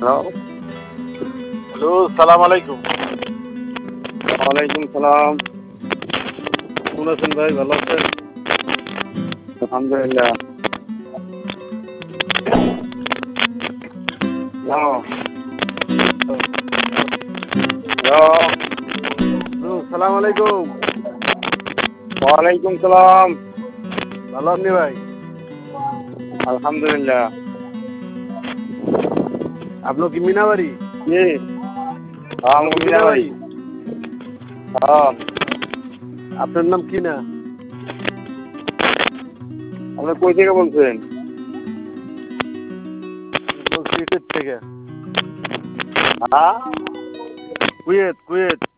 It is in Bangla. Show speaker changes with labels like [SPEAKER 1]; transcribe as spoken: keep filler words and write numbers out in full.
[SPEAKER 1] হ্যালো।
[SPEAKER 2] হ্যালো, সালাম আলাইকুম।
[SPEAKER 1] ওয়ালাইকুম সালাম।
[SPEAKER 2] কেমন আছেন ভাই, ভালো আছেন?
[SPEAKER 1] আলহামদুলিল্লাহ। হ্যালো। হ্যালো।
[SPEAKER 2] হ্যালো, সালাম আলাইকুম।
[SPEAKER 1] ওয়ালাইকুম সালাম।
[SPEAKER 2] ভালো আপনি ভাই?
[SPEAKER 1] আলহামদুলিল্লাহ।
[SPEAKER 2] আপনার কি মিনাবাড়ি?
[SPEAKER 1] জি।
[SPEAKER 2] আপনার কি মিনাবাড়ি?
[SPEAKER 1] হ্যাঁ।
[SPEAKER 2] আপনার নাম কি না?
[SPEAKER 1] আপনি কই থেকে বলছেন?
[SPEAKER 2] বলছি কুয়েত থেকে।
[SPEAKER 1] হ্যাঁ।
[SPEAKER 2] Kuwait Kuwait.